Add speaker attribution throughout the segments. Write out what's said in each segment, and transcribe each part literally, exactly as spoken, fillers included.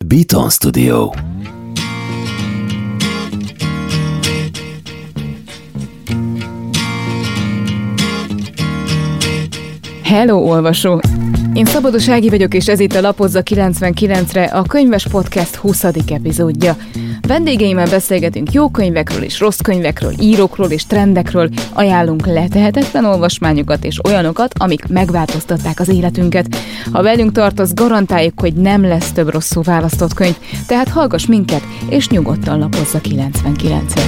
Speaker 1: Beaton Studio.
Speaker 2: Hello, olvasó! Én Szabados Ági vagyok, és ez itt a Lapozza kilencvenkilencre, a Könyves Podcast huszadik epizódja. Vendégeimmel beszélgetünk jó könyvekről és rossz könyvekről, írókról és trendekről, ajánlunk letehetetlen olvasmányokat és olyanokat, amik megváltoztatták az életünket. Ha velünk tartasz, garantáljuk, hogy nem lesz több rosszul választott könyv, tehát hallgass minket, és nyugodtan lapozza kilencvenkilencre.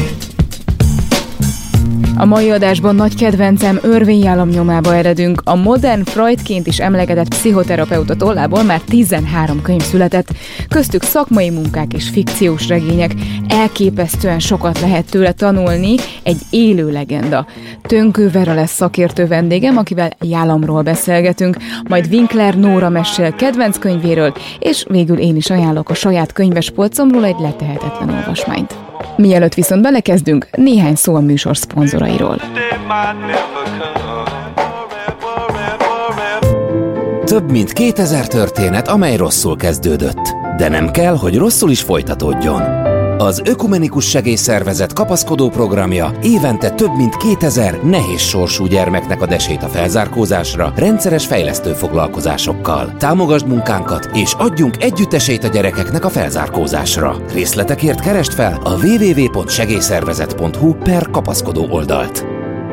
Speaker 2: A mai adásban nagy kedvencem Irving Yalom nyomába eredünk. A modern Freudként is emlegetett pszichoterapeuta tollából már tizenhárom könyv született, köztük szakmai munkák és fikciós regények. Elképesztően sokat lehet tőle tanulni, egy élő legenda. Tönkő Vera lesz szakértő vendégem, akivel Yalomról beszélgetünk, majd Winkler Nóra mesél kedvenc könyvéről, és végül én is ajánlok a saját könyves polcomról egy letehetetlen olvasmányt. Mielőtt viszont belekezdünk, néhány szó a műsor szponzorairól.
Speaker 1: Több mint kétezer történet, amely rosszul kezdődött. De nem kell, hogy rosszul is folytatódjon. Az Ökumenikus Segélyszervezet kapaszkodó programja évente több mint kétezer nehéz sorsú gyermeknek ad esélyt a felzárkózásra rendszeres fejlesztő foglalkozásokkal. Támogasd munkánkat, és adjunk együtt esélyt a gyerekeknek a felzárkózásra. Részletekért keresd fel a www pont segélyszervezet pont hu per kapaszkodó oldalt.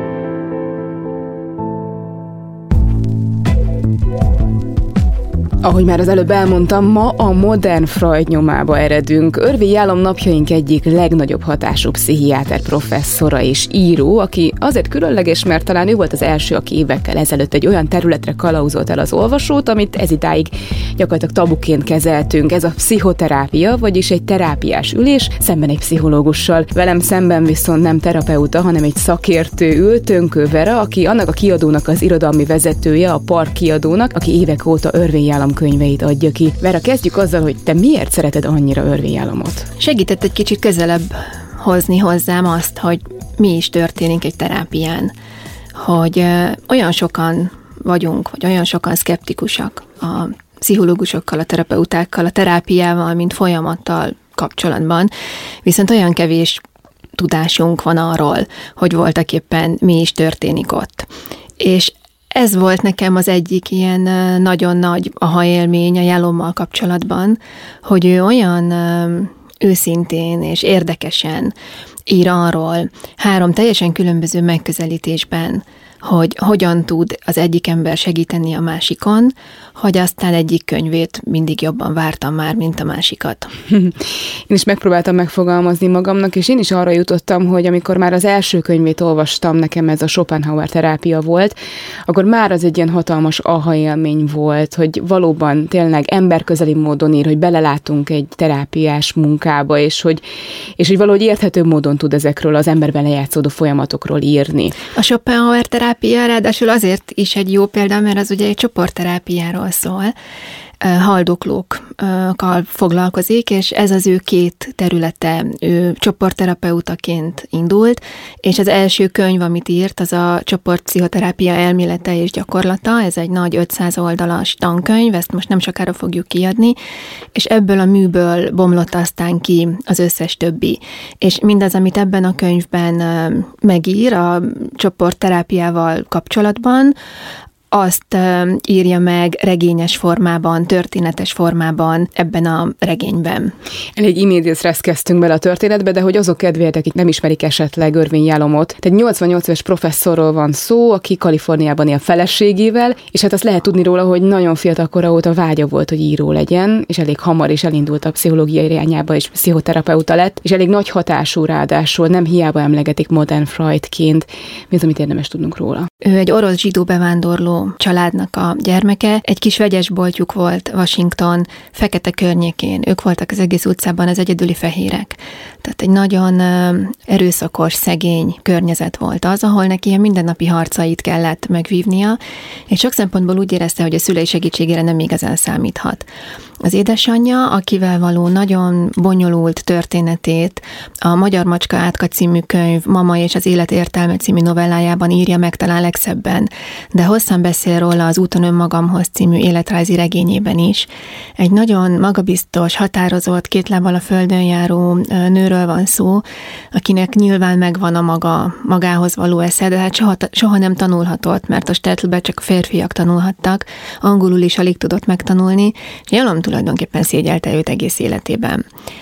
Speaker 2: Ahogy már az előbb elmondtam, ma a modern Freud nyomába eredünk. Irving Yalom napjaink egyik legnagyobb hatású pszichiáter professzora és író, aki azért különleges, mert talán ő volt az első, aki évekkel ezelőtt egy olyan területre kalauzolt el az olvasót, amit ezidáig gyakorlatilag tabuként kezeltünk. Ez a pszichoterápia, vagyis egy terápiás ülés szemben egy pszichológussal. Velem szemben viszont nem terapeuta, hanem egy szakértő ül, Tönkő Vera, aki annak a kiadónak az irodalmi vezetője, a Park kiadónak, aki évek óta Irving Yalom könyveit adja ki. Vera, kezdjük azzal, hogy te miért szereted annyira Irving Yalomot?
Speaker 3: Segített egy kicsit közelebb hozni hozzám azt, hogy mi is történik egy terápián. Hogy ö, olyan sokan vagyunk, vagy olyan sokan szkeptikusak a pszichológusokkal, a terapeutákkal, a terápiával, mint folyamattal kapcsolatban, viszont olyan kevés tudásunk van arról, hogy voltak éppen mi is történik ott. És ez volt nekem az egyik ilyen nagyon nagy aha élmény a Yalommal kapcsolatban, hogy ő olyan őszintén és érdekesen ír arról három teljesen különböző megközelítésben, hogy hogyan tud az egyik ember segíteni a másikon, hogy aztán egyik könyvét mindig jobban vártam már, mint a másikat.
Speaker 2: Én is megpróbáltam megfogalmazni magamnak, és én is arra jutottam, hogy amikor már az első könyvét olvastam, nekem ez a Schopenhauer terápia volt, akkor már az egy ilyen hatalmas aha élmény volt, hogy valóban tényleg emberközeli módon ír, hogy belelátunk egy terápiás munkába, és hogy, és hogy valahogy érthető módon tud ezekről az emberben lejátszódó folyamatokról írni.
Speaker 3: A Schopenhauer terápia ráadásul azért is egy jó példa, mert az ugye egy csoportterápiáról szól, haldoklókkal foglalkozik, és ez az ő két területe. Ő csoportterapeutaként indult, és az első könyv, amit írt, az a csoportpszichoterápia elmélete és gyakorlata, ez egy nagy ötszáz oldalas tankönyv, ezt most nem sokára fogjuk kiadni, és ebből a műből bomlott aztán ki az összes többi. És mindaz, amit ebben a könyvben megír a csoportterápiával kapcsolatban, azt írja meg regényes formában, történetes formában ebben a regényben.
Speaker 2: Elég immediate stressz kezdtünk bele a történetbe, de hogy azok kedvéért, akik nem ismerik esetleg Irving Yalomot. Tehát nyolcvannyolc éves professzorról van szó, aki Kaliforniában él feleségével, és hát azt lehet tudni róla, hogy nagyon fiatal kora óta vágya volt, hogy író legyen, és elég hamar is elindult a pszichológiai irányába, és pszichoterapeuta lett, és elég nagy hatású ráadásul, nem hiába emlegetik modern Freudként. Mi az, amit érdemes tudnunk róla?
Speaker 3: Ő egy orosz zsidó bevándorló családnak a gyermeke. Egy kis vegyesboltjuk volt Washington fekete környékén. Ők voltak az egész utcában az egyedüli fehérek. Tehát egy nagyon erőszakos, szegény környezet volt az, ahol neki ilyen mindennapi harcait kellett megvívnia, és sok szempontból úgy érezte, hogy a szülei segítségére nem igazán számíthat. az édesanyja, akivel való nagyon bonyolult történetét a Magyar Macska Átka című könyv Mama és az élet értelme című novellájában írja meg talán legszebben, de hosszan beszél róla az Úton önmagamhoz című életrajzi regényében is. Egy nagyon magabiztos, határozott, két lábbal a földön járó nőről van szó, akinek nyilván megvan a maga, magához való esze, de hát soha, soha nem tanulhatott, mert a Stertlben csak a férfiak tanulhattak, angolul is alig tudott megtanulni, és Jalom tulajdonképpen szégyelte őt egész életében.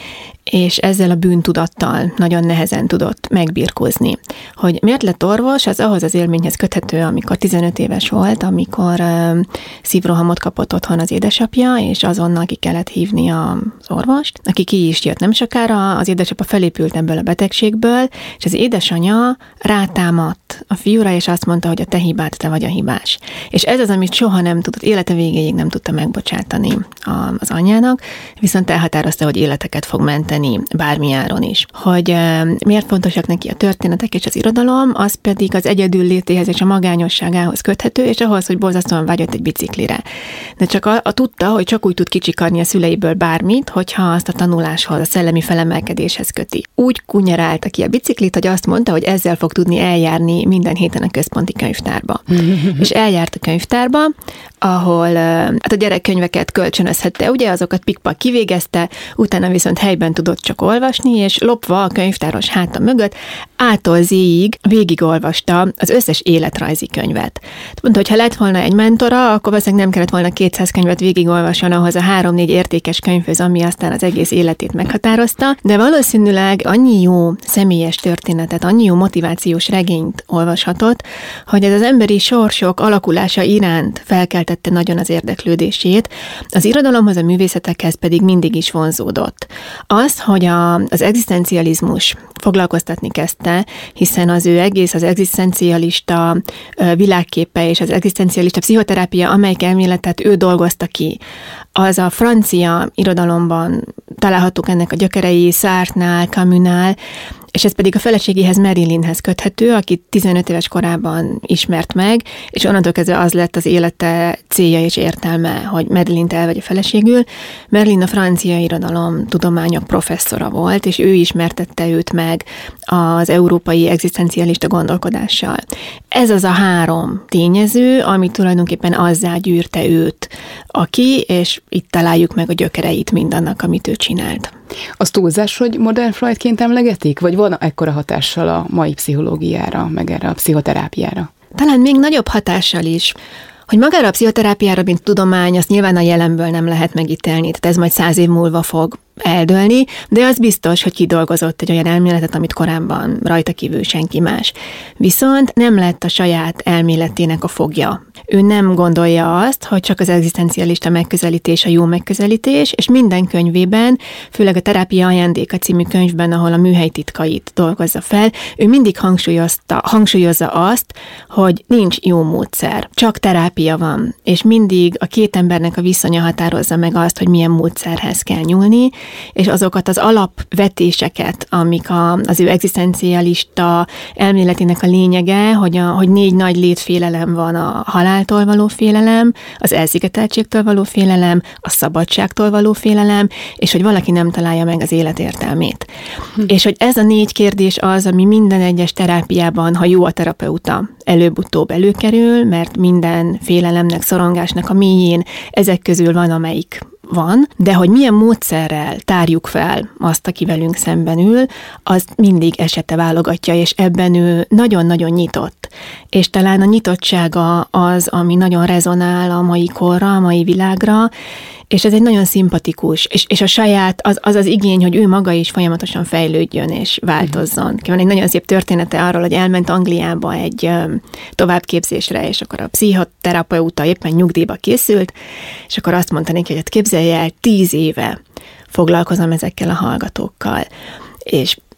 Speaker 3: És ezzel a bűntudattal nagyon nehezen tudott megbirkózni. Hogy miért lett orvos, az ahhoz az élményhez köthető, amikor tizenöt éves volt, amikor uh, szívrohamot kapott otthon az édesapja, és azonnal ki kellett hívni az orvost, aki ki is jött nem sokára, az édesapa felépült ebből a betegségből, és az édesanya rátámadt a fiúra, és azt mondta, hogy a te hibád, te vagy a hibás. És ez az, amit soha nem tudott, élete végéig nem tudta megbocsátani az anyjának, viszont elhatározta, hogy életeket fog menteni bármi áron is. Hogy uh, miért fontosak neki a történetek és az irodalom, az pedig az egyedül létéhez és a magányosságához köthető, és ahhoz, hogy borzasztóan vágyott egy biciklire. De csak a, a tudta, hogy csak úgy tud kicsikarni a szüleiből bármit, hogyha azt a tanuláshoz, a szellemi felemelkedéshez köti. Úgy kunyerálta ki a biciklit, hogy azt mondta, hogy ezzel fog tudni eljárni minden héten a központi könyvtárba. És eljárt a könyvtárba, ahol uh, hát a gyerekkönyveket kölcsönözhette, ugye azokat pikpak kivégezte, utána viszont helyben tudott csak olvasni, és lopva a könyvtáros háta mögött ától zéig végigolvasta az összes életrajzi könyvet. Mondta, hogy ha lett volna egy mentora, akkor valószínűleg nem kellett volna kétszáz könyvet végigolvasson ahhoz a három-négy értékes könyvhöz, ami aztán az egész életét meghatározta, de valószínűleg annyi jó személyes történetet, annyi jó motivációs regényt olvashatott, hogy ez az emberi sorsok alakulása iránt felkeltette nagyon az érdeklődését, az irodalomhoz, a művészetekhez pedig mindig is vonzódott. Az, hogy a, az egzisztencializmus foglalkoztatni kezdte, hiszen az ő egész az egzisztencialista világképe és az egzisztencialista pszichoterápia, amelyik elméletet ő dolgozta ki, az a francia irodalomban találhatók ennek a gyökerei, Sartre-nál, Camus-nál, és ez pedig a feleségéhez, Marilynhez köthető, akit tizenöt éves korában ismert meg, és onnantól kezdve az lett az élete célja és értelme, hogy Marilynt elvegye feleségül. Marilyn a francia irodalom tudományok professzora volt, és ő ismertette őt meg az európai egzisztencialista gondolkodással. Ez az a három tényező, ami tulajdonképpen azzá gyűrte őt, aki, és itt találjuk meg a gyökereit mindannak, amit ő csinált.
Speaker 2: Az túlzás, hogy modern Freudként emlegetik, vagy van ekkora hatással a mai pszichológiára, meg erre a pszichoterápiára?
Speaker 3: Talán még nagyobb hatással is. Hogy magára a pszichoterápiára, mint tudomány, azt nyilván a jelenből nem lehet megítélni, tehát ez majd száz év múlva fog eldőlni, de az biztos, hogy kidolgozott egy olyan elméletet, amit korábban rajta kívül senki más. Viszont nem lett a saját elméletének a fogja. Ő nem gondolja azt, hogy csak az egzisztencialista megközelítés a jó megközelítés, és minden könyvében, főleg a Terápia ajándéka című könyvben, ahol a műhely titkait dolgozza fel, ő mindig hangsúlyozta, hangsúlyozza azt, hogy nincs jó módszer, csak terápia van, és mindig a két embernek a viszonya határozza meg azt, hogy milyen módszerhez kell nyúlni, és azokat az alapvetéseket, amik a, az ő egzisztencialista elméletének a lényege, hogy, a, hogy négy nagy létfélelem van: a haláltól való félelem, az elszigeteltségtől való félelem, a szabadságtól való félelem, és hogy valaki nem találja meg az élet értelmét. Hm. És hogy ez a négy kérdés az, ami minden egyes terápiában, ha jó a terapeuta, előbb-utóbb előkerül, mert minden félelemnek, szorongásnak a mélyén ezek közül van, amelyik van, de hogy milyen módszerrel tárjuk fel azt, aki velünk szemben ül, az mindig esete válogatja, és ebben ő nagyon-nagyon nyitott. És talán a nyitottsága az, ami nagyon rezonál a mai korra, a mai világra, és ez egy nagyon szimpatikus, és, és a saját, az, az az igény, hogy ő maga is folyamatosan fejlődjön és változzon. Mm. Van egy nagyon szép története arról, hogy elment Angliába egy um, továbbképzésre, és akkor a pszichoterapeuta éppen nyugdíjba készült, és akkor azt mondta neki, hogy hát képzelje el, tíz éve foglalkozom ezekkel a hallgatókkal, és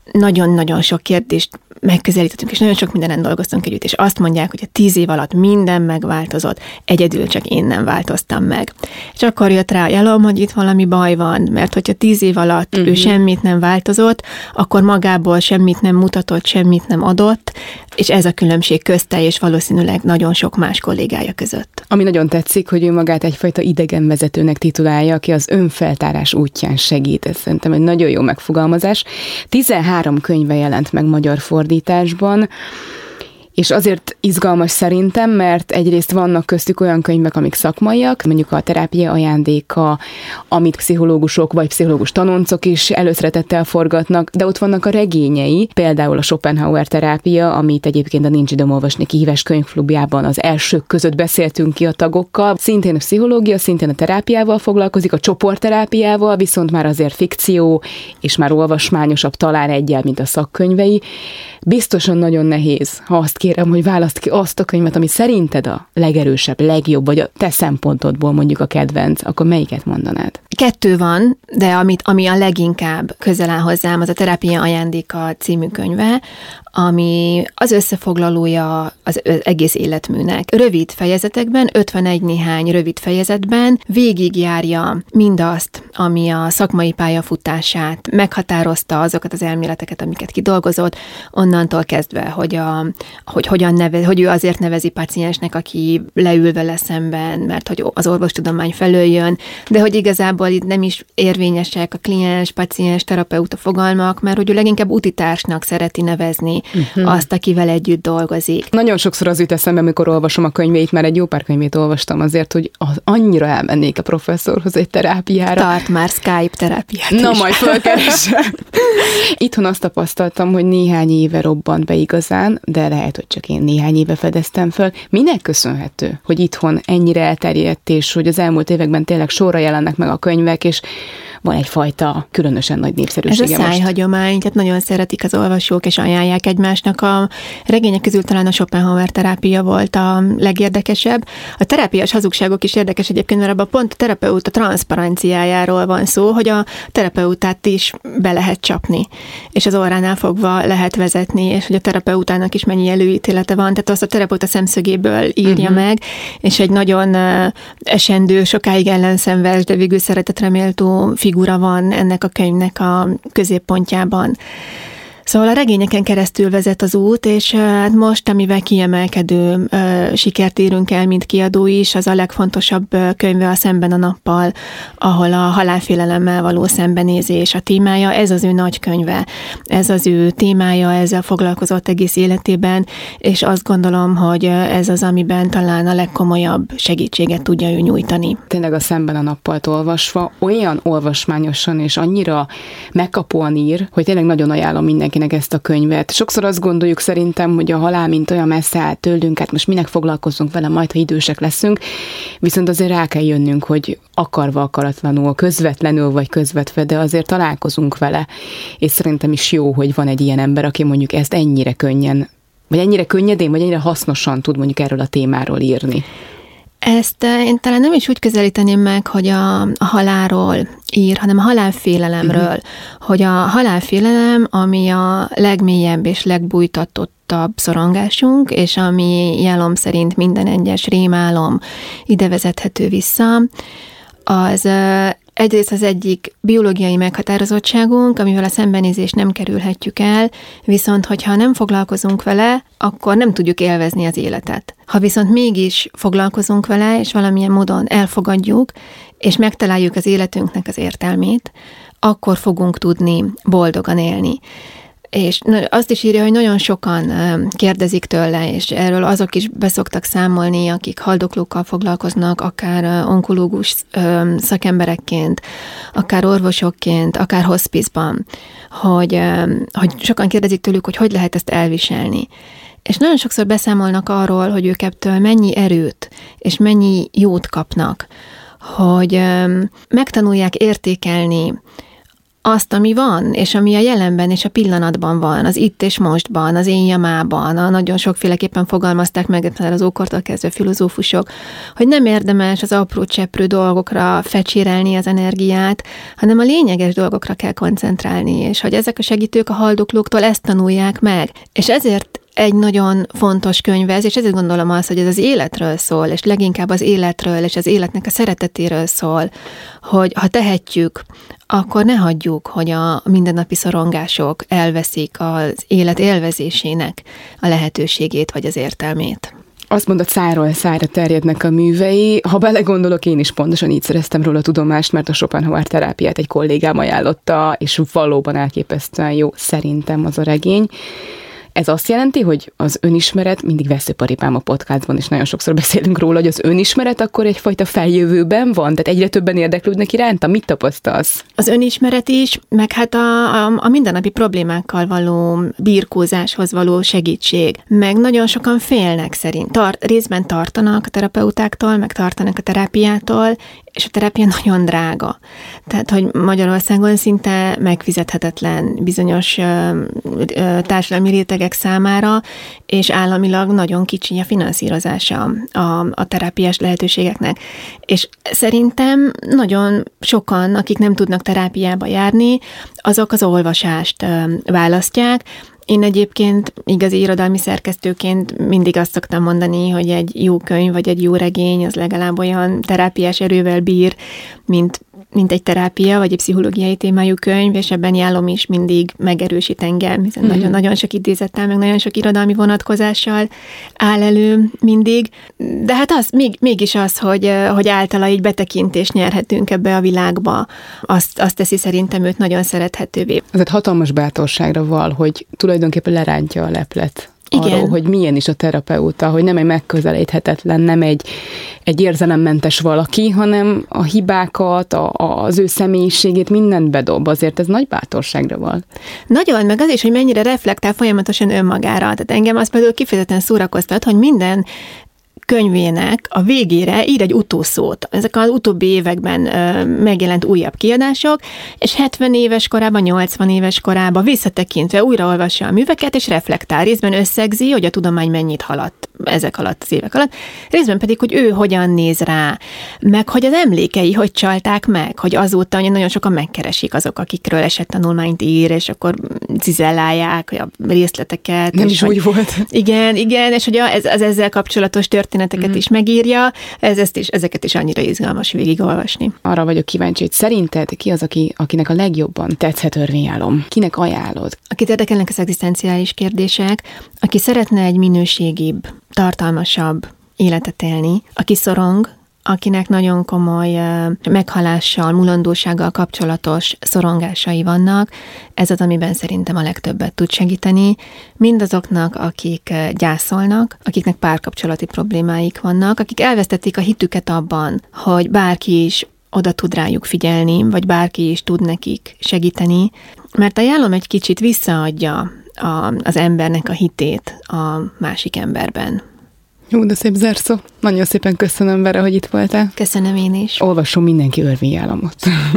Speaker 3: nagyon-nagyon sok kérdést megközelítettünk, és nagyon sok mindenen dolgoztunk együtt, és azt mondják, hogy a tíz év alatt minden megváltozott, egyedül csak én nem változtam meg. És akkor jött rá a Jalom, hogy itt valami baj van, mert hogyha tíz év alatt uh-huh. ő semmit nem változott, akkor magából semmit nem mutatott, semmit nem adott, és ez a különbség közte, és valószínűleg nagyon sok más kollégája között.
Speaker 2: Ami nagyon tetszik, hogy ő magát egyfajta idegenvezetőnek titulálja, aki az önfeltárás útján segít. Ez szerintem egy nagyon jó megfogalmazás. tizenhárom könyve jelent meg magyar fordításban, és azért izgalmas szerintem, mert egyrészt vannak köztük olyan könyvek, amik szakmaiak, mondjuk a Terápia ajándéka, amit pszichológusok vagy pszichológus tanoncok is előszeretettel forgatnak, de ott vannak a regényei, például a Schopenhauer terápia, amit egyébként a Nincs időm olvasni kihívás könyvklubjában az elsők között beszéltünk ki a tagokkal. Szintén a pszichológia, szintén a terápiával foglalkozik, a csoportterápiával, viszont már azért fikció, és már olvasmányosabb talán egyel, mint a szakkönyvei. Biztosan nagyon nehéz, ha azt kérem, hogy választ ki azt a könyvet, ami szerinted a legerősebb, legjobb, vagy a te szempontodból mondjuk a kedvenc, akkor melyiket mondanád?
Speaker 3: Kettő van, de amit, ami a leginkább közel áll hozzám, az a Terápia ajándéka című könyve, ami az összefoglalója az egész életműnek. Rövid fejezetekben, ötvenegy néhány rövid fejezetben végigjárja mindazt, ami a szakmai pályafutását meghatározta, azokat az elméleteket, amiket kidolgozott, onnantól kezdve, hogy, a, hogy hogyan nevez, hogy ő azért nevezi páciensnek, aki leül vele szemben, mert hogy az orvostudomány felől jön, de hogy igazából itt nem is érvényesek a kliens, páciens, terapeuta fogalmak, mert hogy ő leginkább utitársnak szereti nevezni uh-huh. azt, akivel együtt dolgozik.
Speaker 2: Nagyon sokszor az jut eszembe, amikor olvasom a könyveit, mert egy jó pár könyvét olvastam azért, hogy az annyira elmennék a professzorhoz egy terápiára.
Speaker 3: Tart már Skype terápiát
Speaker 2: Na,
Speaker 3: is.
Speaker 2: majd fölkeresem. Itthon azt tapasztaltam, hogy néhány éve robbant be igazán, de lehet, hogy csak én néhány éve fedeztem föl. Minek köszönhető, hogy itthon ennyire elterjedt, és hogy az elmúlt években tényleg sorra jelennek meg a könyvek, és van egyfajta különösen nagy népszerűsége
Speaker 3: Ez a szájhagyomány, tehát nagyon szeretik az olvasók, és ajánlják egymásnak. A regények közül talán a Schopenhauer terápia volt a legérdekesebb. A terápiás hazugságok is érdekes egyébként, mert abban pont a terapeuta transzparenciájáról van szó, hogy a terapeutát is be lehet csapni, és az orránál fogva lehet vezetni, és hogy a terapeutának is mennyi előítélete van, tehát azt a terapeuta szemszögéből írja uh-huh. meg, és egy nagyon esendő, sokáig ellenszenves, de végül szeretetreméltó figura van ennek a könyvnek a középpontjában. Szóval a regényeken keresztül vezet az út, és hát most, amivel kiemelkedő uh, sikert érünk el, mint kiadó is, az a legfontosabb könyve a Szemben a nappal, ahol a halálfélelemmel való szembenézés a témája. Ez az ő nagy könyve, ez az ő témája, ezzel foglalkozott egész életében, és azt gondolom, hogy ez az, amiben talán a legkomolyabb segítséget tudja ő nyújtani.
Speaker 2: Tényleg a Szemben a nappalt olvasva olyan olvasmányosan és annyira megkapóan ír, hogy tényleg nagyon ajánlom mindenki ezt a könyvet. Sokszor azt gondoljuk szerintem, hogy a halál mint olyan messze áll tőlünk, hát most minek foglalkozunk vele, majd ha idősek leszünk, viszont azért rá kell jönnünk, hogy akarva akaratlanul, közvetlenül vagy közvetve, de azért találkozunk vele, és szerintem is jó, hogy van egy ilyen ember, aki mondjuk ezt ennyire könnyen, vagy ennyire könnyedén, vagy ennyire hasznosan tud mondjuk erről a témáról írni.
Speaker 3: Ezt én talán nem is úgy közelíteném meg, hogy a, a halálról ír, hanem a halálfélelemről, uh-huh. hogy a halálfélelem, ami a legmélyebb és legbújtatottabb szorongásunk, és ami Jalom szerint minden egyes rémálom ide vezethető vissza, az egyrészt az egyik biológiai meghatározottságunk, amivel a szembenézést nem kerülhetjük el, viszont hogyha nem foglalkozunk vele, akkor nem tudjuk élvezni az életet. Ha viszont mégis foglalkozunk vele, és valamilyen módon elfogadjuk, és megtaláljuk az életünknek az értelmét, akkor fogunk tudni boldogan élni. És azt is írja, hogy nagyon sokan kérdezik tőle, és erről azok is beszoktak számolni, akik haldoklókkal foglalkoznak, akár onkológus szakemberekként, akár orvosokként, akár hospice-ban, hogy, hogy sokan kérdezik tőlük, hogy hogy lehet ezt elviselni. És nagyon sokszor beszámolnak arról, hogy ők ebből mennyi erőt és mennyi jót kapnak, hogy megtanulják értékelni azt, ami van, és ami a jelenben és a pillanatban van, az itt és mostban, az én jamában, a nagyon sokféleképpen fogalmazták meg az ókortól kezdve filozófusok, hogy nem érdemes az apró cseprő dolgokra fecsérelni az energiát, hanem a lényeges dolgokra kell koncentrálni, és hogy ezek a segítők a haldoklóktól ezt tanulják meg. És ezért egy nagyon fontos könyv ez, és ezért gondolom azt, hogy ez az életről szól, és leginkább az életről, és az életnek a szeretetéről szól, hogy ha tehetjük, akkor ne hagyjuk, hogy a mindennapi szorongások elveszik az élet élvezésének a lehetőségét vagy az értelmét.
Speaker 2: Azt mondod, szájról szájra terjednek a művei. Ha belegondolok, én is pontosan így szereztem róla tudomást, mert a Schopenhauer terápiát egy kollégám ajánlotta, és valóban elképesztően jó szerintem az a regény. Ez azt jelenti, hogy az önismeret, mindig veszőparipám a podcastban, és nagyon sokszor beszélünk róla, hogy az önismeret akkor egyfajta feljövőben van, tehát egyre többen érdeklődnek iránta. Mit tapasztalsz?
Speaker 3: Az önismeret is, meg hát a, a, a mindennapi problémákkal való birkózáshoz való segítség. Meg nagyon sokan félnek szerint. Tart, részben tartanak a terapeutáktól, meg tartanak a terápiától, és a terápia nagyon drága. Tehát, hogy Magyarországon szinte megfizethetetlen bizonyos ö, ö, társadalmi rétegek számára, és államilag nagyon kicsi a finanszírozása a, a terápiás lehetőségeknek. És szerintem nagyon sokan, akik nem tudnak terápiába járni, azok az olvasást ö, választják. Én egyébként igazi irodalmi szerkesztőként mindig azt szoktam mondani, hogy egy jó könyv vagy egy jó regény az legalább olyan terápiás erővel bír, mint, mint egy terápia vagy egy pszichológiai témájú könyv, és ebben Jálom is mindig megerősít engem, hiszen mm-hmm. nagyon-nagyon sok idézettel, meg nagyon sok irodalmi vonatkozással áll elő mindig. De hát az, még, mégis az, hogy, hogy általa így betekintést nyerhetünk ebbe a világba, azt, azt teszi szerintem őt nagyon szerethetővé.
Speaker 2: Ez egy hatalmas bátorságra val, hogy tulajdonképpen lerántja a leplet.
Speaker 3: Igen.
Speaker 2: Arról, hogy milyen is a terapeuta, hogy nem egy megközelíthetetlen, nem egy, egy érzelemmentes valaki, hanem a hibákat, a, az ő személyiségét mindent bedob. Azért ez nagy bátorságra van.
Speaker 3: Nagyon, meg az is, hogy mennyire reflektál folyamatosan önmagára. Tehát engem az például kifejezetten szórakoztat, hogy minden könyvének a végére ír egy utószót. Ezek az utóbbi években ö, megjelent újabb kiadások, és hetven éves korában, nyolcvan éves korában visszatekintve újraolvassa a műveket, és reflektál. Részben összegzi, hogy a tudomány mennyit haladt ezek alatt, az évek alatt, részben pedig, hogy ő hogyan néz rá, meg hogy az emlékei hogy csalták meg, hogy azóta hogy nagyon sokan megkeresik azok, akikről esettanulmányt ír, és akkor cizellálják a részleteket.
Speaker 2: Nem
Speaker 3: és
Speaker 2: is
Speaker 3: hogy,
Speaker 2: úgy volt.
Speaker 3: Igen, igen, és hogy ez, az ezzel kapcsolatos történeteket mm. is megírja, ez, ezt is, ezeket is annyira izgalmas végigolvasni.
Speaker 2: Arra vagyok kíváncsi, hogy szerinted ki az, aki, akinek a legjobban tetszett Örvényálom? Kinek ajánlod?
Speaker 3: Akit érdekelnek az egzisztenciális kérdések, aki szeretne egy minőségibb, tartalmasabb életet élni, aki szorong, akinek nagyon komoly uh, meghalással, mulandósággal kapcsolatos szorongásai vannak, ez az, amiben szerintem a legtöbbet tud segíteni. Mindazoknak, akik uh, gyászolnak, akiknek párkapcsolati problémáik vannak, akik elvesztették a hitüket abban, hogy bárki is oda tud rájuk figyelni, vagy bárki is tud nekik segíteni, mert a Jálom egy kicsit visszaadja a, az embernek a hitét a másik emberben.
Speaker 2: Jó, de szép zárszó. Nagyon szépen köszönöm, Vera, hogy itt voltál.
Speaker 3: Köszönöm én is.
Speaker 2: Olvasson mindenki Örvényálomot.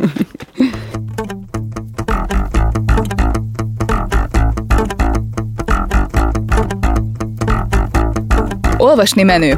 Speaker 2: Olvasni menő.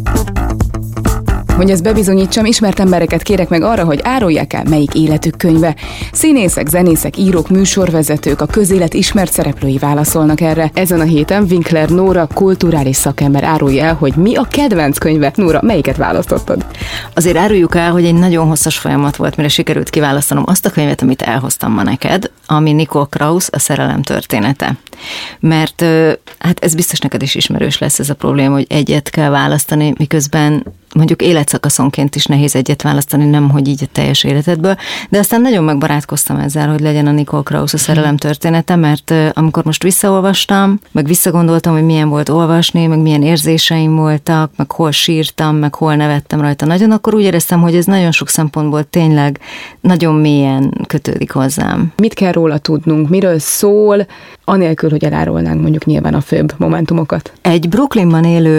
Speaker 2: Hogy ezt bebizonyítsam, ismert embereket kérek meg arra, hogy árulják el, melyik életük könyve. Színészek, zenészek, írók, műsorvezetők, a közélet ismert szereplői válaszolnak erre. Ezen a héten Winkler Nóra, kulturális szakember árulja el, hogy mi a kedvenc könyve. Nóra, melyiket választottad?
Speaker 4: Azért áruljuk el, hogy egy nagyon hosszas folyamat volt, mire sikerült kiválasztanom azt a könyvet, amit elhoztam ma neked, ami Nicole Krauss, A szerelem története. Mert hát ez biztos neked is ismerős lesz ez a probléma, hogy egyet kell választani, miközben mondjuk életszakaszonként is nehéz egyet választani, nem hogy így a teljes életedből, de aztán nagyon megbarátkoztam ezzel, hogy legyen a Nicole Krauss A szerelem története, mert amikor most visszaolvastam, meg visszagondoltam, hogy milyen volt olvasni, meg milyen érzéseim voltak, meg hol sírtam, meg hol nevettem rajta nagyon, akkor úgy éreztem, hogy ez nagyon sok szempontból tényleg nagyon mélyen kötődik hozzám.
Speaker 2: Mit kell róla tudnunk, miről szól, anélkül, hogy elárulnánk mondjuk nyilván a főbb momentumokat?
Speaker 4: Egy Brooklynban élő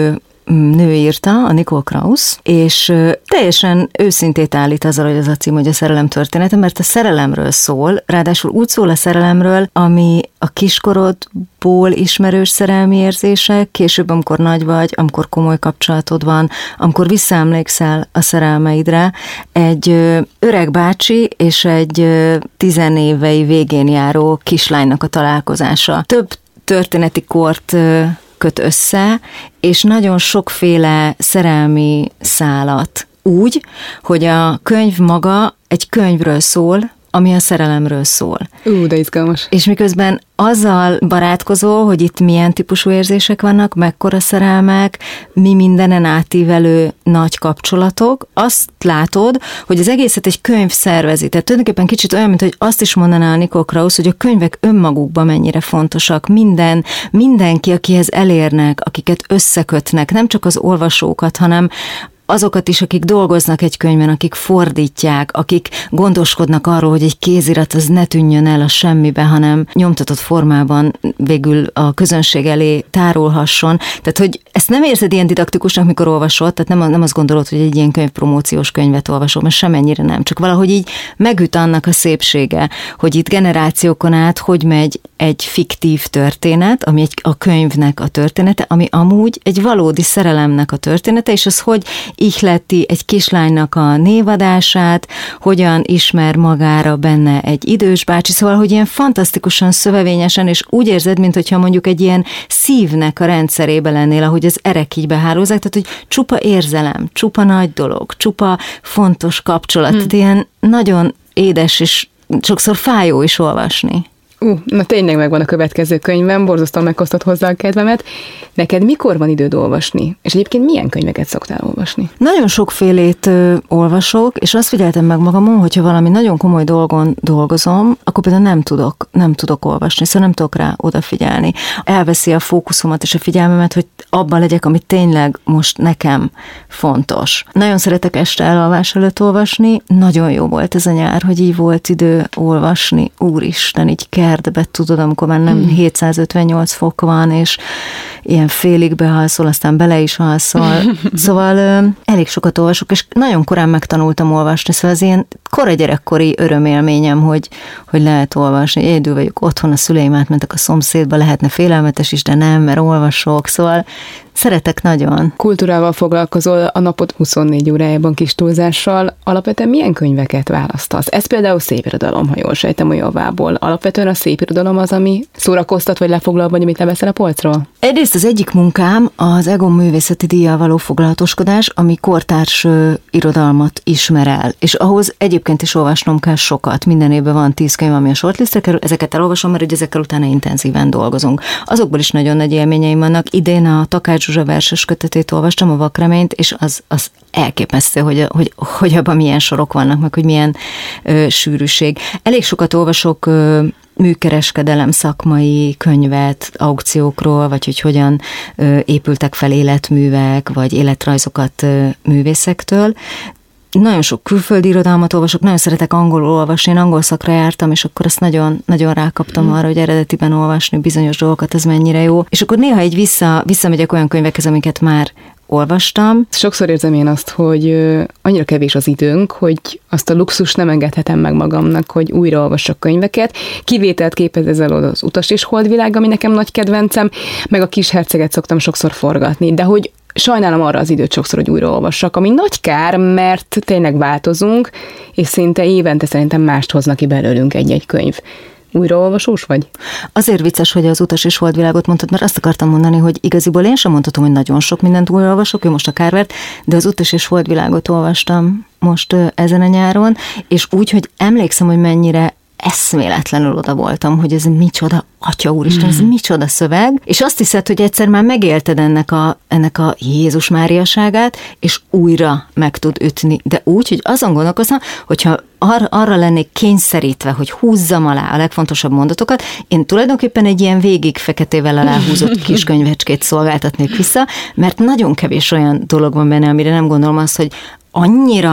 Speaker 4: nő írta, a Nicole Krausz, és teljesen őszintét állít azzal, hogy az a cím, hogy a szerelem története, mert a szerelemről szól, ráadásul úgy szól a szerelemről, ami a kiskorodból ismerős szerelmi érzések, később, amikor nagy vagy, amikor komoly kapcsolatod van, amikor visszaemlékszel a szerelmeidre, egy öreg bácsi és egy tizenévei végén járó kislánynak a találkozása. Több történeti kort köt össze, és nagyon sokféle szerelmi szálat. Úgy, hogy a könyv maga egy könyvről szól, ami a szerelemről szól.
Speaker 2: Ú, de izgalmas.
Speaker 4: És miközben azzal barátkozol, hogy itt milyen típusú érzések vannak, mekkora szerelmek, mi mindenen átívelő nagy kapcsolatok, azt látod, hogy az egészet egy könyv szervezi. Tehát tulajdonképpen kicsit olyan, mint hogy azt is mondaná a Nicole Krausz, hogy a könyvek önmagukban mennyire fontosak. Minden, mindenki, akihez elérnek, akiket összekötnek, nem csak az olvasókat, hanem azokat is, akik dolgoznak egy könyvben, akik fordítják, akik gondoskodnak arról, hogy egy kézirat az ne tűnjön el a semmibe, hanem nyomtatott formában végül a közönség elé tárolhasson. Tehát, hogy ezt nem érzed ilyen didaktikusnak, mikor olvasod, tehát nem, nem azt gondolod, hogy egy ilyen könyvpromóciós könyvet olvasol, mert semennyire nem, csak valahogy így megüt annak a szépsége, hogy itt generációkon át hogy megy egy fiktív történet, ami egy, a könyvnek a története, ami amúgy egy valódi szerelemnek a története, és az hogy ihleti egy kislánynak a névadását, hogyan ismer magára benne egy idős bácsi, szóval, hogy ilyen fantasztikusan szövevényesen, és úgy érzed, mintha mondjuk egy ilyen szívnek a rendszerébe lennél, ahogy az erek így behálózzák, tehát, hogy csupa érzelem, csupa nagy dolog, csupa fontos kapcsolat, hmm. tehát ilyen nagyon édes, és sokszor fájó is olvasni.
Speaker 2: Uh, na tényleg megvan a következő könyvem, borzasztóan meghoztad hozzá a kedvemet. Neked mikor van időd olvasni? És egyébként milyen könyveket szoktál olvasni?
Speaker 4: Nagyon sokfélét ö, olvasok, és azt figyeltem meg magamon, hogyha valami nagyon komoly dolgon dolgozom, akkor például nem tudok, nem tudok olvasni, szóval nem tudok rá odafigyelni. Elveszi a fókuszomat és a figyelmemet, hogy abban legyek, ami tényleg most nekem fontos. Nagyon szeretek este elalvás előtt olvasni, nagyon jó volt ez a nyár, hogy így volt idő olvasni, úristen, így kell kertbe, tudod, amikor már nem hmm. hétszázötvennyolc fok van, és ilyen félig behalszol, aztán bele is halszol. Szóval ö, elég sokat olvasok, és nagyon korán megtanultam olvasni, szóval az ilyen kora gyerekkori örömélményem, hogy, hogy lehet olvasni. Egyedül vagyok otthon, a szüleim átmentek a szomszédba, lehetne félelmetes is, de nem, mert olvasok, szóval szeretek nagyon.
Speaker 2: Kultúrával foglalkozol a napod huszonnégy órájában kis túlzással. Alapvetően milyen könyveket választasz? Ez például szépirodalom, ha jól sejtem a javából. Alapvetően a szépirodalom az, ami szórakoztat, vagy lefoglal, vagy amit leveszel a polcról?
Speaker 4: Egyrészt az egyik munkám az Egon művészeti díjjal való foglalatoskodás, ami kortárs ö, irodalmat ismer el. És ahhoz egyébként is olvasnom kell sokat. Minden évben van tíz könyv, ami a shortlistre kerül, ezeket elolvasom, mert ezekkel utána intenzíven dolgozunk. Azokból is nagyon nagy élményeim vannak. Idén a Takács Zsuzsa verses kötetét olvastam, a Vakreményt, és az, az elképesztő, hogy, hogy, hogy abban milyen sorok vannak, meg hogy milyen ö, sűrűség. Elég sokat olvasok ö, műkereskedelem szakmai könyvet aukciókról, vagy hogy hogyan ö, épültek fel életművek, vagy életrajzokat ö, művészektől. Nagyon sok külföldi irodalmat olvasok, nagyon szeretek angolul olvasni, én angol szakra jártam, és akkor azt nagyon, nagyon rákaptam arra, hogy eredetiben olvasni bizonyos dolgokat, ez mennyire jó. És akkor néha így vissza, visszamegyek olyan könyvekhez, amiket már olvastam.
Speaker 2: Sokszor érzem én azt, hogy annyira kevés az időnk, hogy azt a luxus nem engedhetem meg magamnak, hogy újra olvassak könyveket. Kivételt képez ezzel az Utas és Holdvilág, ami nekem nagy kedvencem, meg a Kis herceget szoktam sokszor forgatni, de hogy sajnálom arra az időt sokszor, hogy újra olvassak, ami nagy kár, mert tényleg változunk, és szinte évente szerintem mást hoznak ki belőlünk egy-egy könyv. Újraolvasós vagy?
Speaker 4: Azért vicces, hogy az Utas és Holdvilágot mondtad, mert azt akartam mondani, hogy igaziból én sem mondhatom, hogy nagyon sok mindent újraolvasok, ő most a Kárvert, de az Utas és Holdvilágot olvastam most ezen a nyáron, és úgy, hogy emlékszem, hogy mennyire eszméletlenül oda voltam, hogy ez micsoda, atya úristen, ez micsoda szöveg, és azt hiszed, hogy egyszer már megélted ennek a, ennek a Jézus Máriaságát, és újra meg tud ütni, de úgy, hogy azon gondolkoztam, hogyha ar- arra lennék kényszerítve, hogy húzzam alá a legfontosabb mondatokat, én tulajdonképpen egy ilyen végig feketével aláhúzott kiskönyvecskét szolgáltatnék vissza, mert nagyon kevés olyan dolog van benne, amire nem gondolom azt, hogy annyira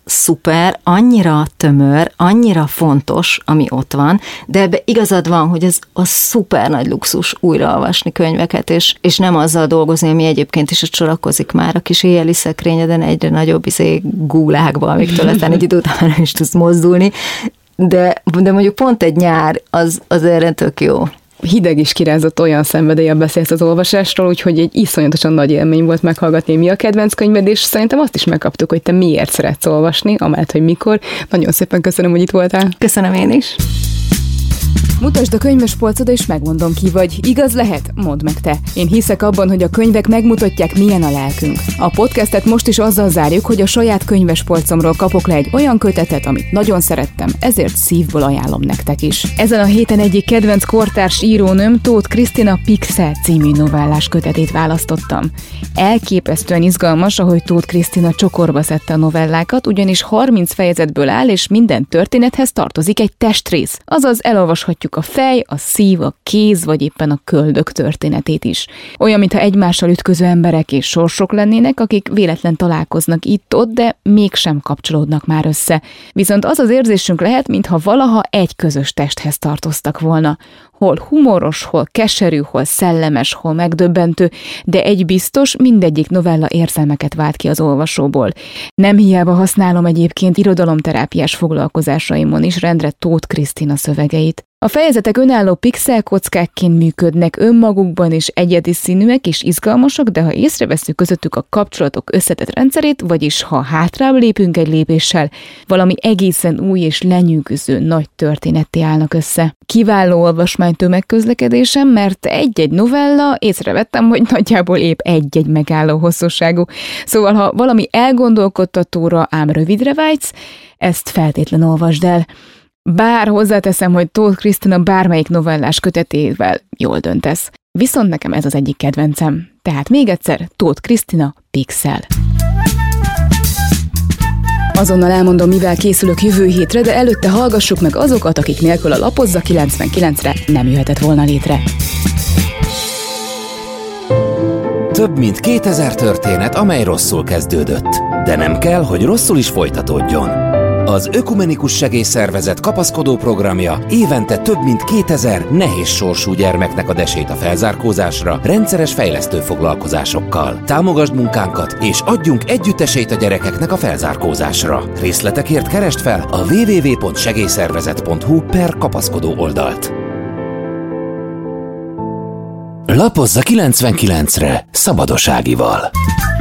Speaker 4: szuper, annyira tömör, annyira fontos, ami ott van, de ebbe igazad van, hogy ez a szuper nagy luxus újraolvasni könyveket, és, és nem azzal dolgozni, ami egyébként is sorakozik már a kis éjjeli szekrényeden egyre nagyobb izé gulákba, amiktől aztán egy idő után nem is tudsz mozdulni, de, de mondjuk pont egy nyár, az, az erre tök jó.
Speaker 2: Hideg is kirázott, olyan szenvedéllyel beszélsz az olvasásról, úgyhogy egy iszonyatosan nagy élmény volt meghallgatni, mi a kedvenc könyved, és szerintem azt is megkaptuk, hogy te miért szeretsz olvasni, amellett, hogy mikor. Nagyon szépen köszönöm, hogy itt voltál.
Speaker 4: Köszönöm én is.
Speaker 2: Mutasd a könyvespolcod, és megmondom, ki vagy. Igaz lehet? Mondd meg te. Én hiszek abban, hogy a könyvek megmutatják, milyen a lelkünk. A podcastet most is azzal zárjuk, hogy a saját könyvespolcomról kapok le egy olyan kötetet, amit nagyon szerettem, ezért szívből ajánlom nektek is. Ezen a héten egyik kedvenc kortárs írónőm, Tóth Krisztina Pixel című novellás kötetét választottam. Elképesztően izgalmas, ahogy Tóth Krisztina csokorba szedte a novellákat, ugyanis harminc fejezetből áll, és minden történethez tartozik egy testrész, azaz elolvashatjuk a fej, a szív, a kéz, vagy éppen a köldök történetét is. Olyan, mintha egymással ütköző emberek és sorsok lennének, akik véletlen találkoznak itt-ott, de mégsem kapcsolódnak már össze. Viszont az az érzésünk lehet, mintha valaha egy közös testhez tartoztak volna. Hol humoros, hol keserű, hol szellemes, hol megdöbbentő, de egy biztos, mindegyik novella érzelmeket vált ki az olvasóból. Nem hiába használom egyébként irodalomterápiás foglalkozásaimon is rendre Tóth Krisztina szövegeit. A fejezetek önálló pixelkockákként működnek, önmagukban is egyedi színűek és izgalmasak, de ha észrevesszük közöttük a kapcsolatok összetett rendszerét, vagyis ha hátrább lépünk egy lépéssel, valami egészen új és lenyűgöző nagy történetté állnak össze. Kiváló olvasmány tömegközlekedésem, mert egy-egy novella észrevettem, hogy nagyjából épp egy-egy megálló hosszúságú. Szóval, ha valami elgondolkodtatóra, ám rövidre vágysz, ezt feltétlen olvasd el. Bár hozzáteszem, hogy Tóth Krisztina bármelyik novellás kötetével jól döntesz. Viszont nekem ez az egyik kedvencem. Tehát még egyszer, Tóth Krisztina Pixel. Azonnal elmondom, mivel készülök jövő hétre, de előtte hallgassuk meg azokat, akik nélkül a Lapozza kilencvenkilencre nem jöhetett volna létre.
Speaker 1: Több mint kétezer történet, amely rosszul kezdődött. De nem kell, hogy rosszul is folytatódjon. Az Ökumenikus Segélyszervezet kapaszkodó programja évente több mint kétezer nehéz sorsú gyermeknek ad esélyt a felzárkózásra rendszeres fejlesztő foglalkozásokkal. Támogasd munkánkat, és adjunk együtt esélyt a gyerekeknek a felzárkózásra. Részletekért keresd fel a double-u double-u double-u pont segélyszervezet pont hu per kapaszkodó oldalt. Lapozza kilencvenkilencre Szabados Ágival.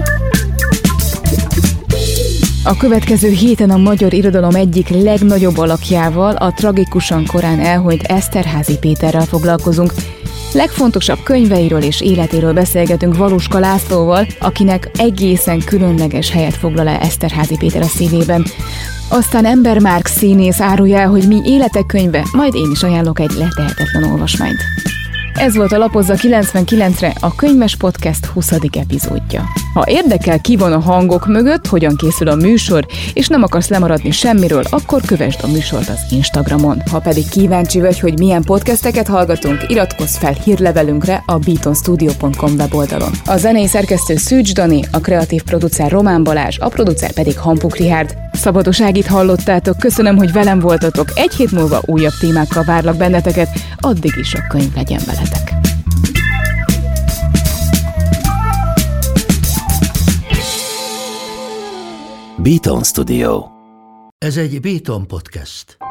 Speaker 2: A következő héten a magyar irodalom egyik legnagyobb alakjával, a tragikusan korán elhunyt Eszterházy Péterrel foglalkozunk. Legfontosabb könyveiről és életéről beszélgetünk Valuska Lászlóval, akinek egészen különleges helyet foglal el Eszterházy Péter a szívében. Aztán Ember Márk színész árulja el, hogy mi életek könyve, majd én is ajánlok egy letehetetlen olvasmányt. Ez volt a Lapozza kilencvenkilencre, a Könyves Podcast huszadik epizódja. Ha érdekel, ki van a hangok mögött, hogyan készül a műsor, és nem akarsz lemaradni semmiről, akkor kövesd a műsort az Instagramon. Ha pedig kíváncsi vagy, hogy milyen podcasteket hallgatunk, iratkozz fel hírlevelünkre a beaton studio pont com weboldalon. A zenei szerkesztő Szűcs Dani, a kreatív producer Román Balázs, a producer pedig Hampuk Richárd. Szabados Ágit hallottátok, köszönöm, hogy velem voltatok. Egy hét múlva újabb témákkal várlak benneteket, addig is a könyv legyen veletek.
Speaker 1: Beaton Studio.
Speaker 5: Ez egy Beaton Podcast.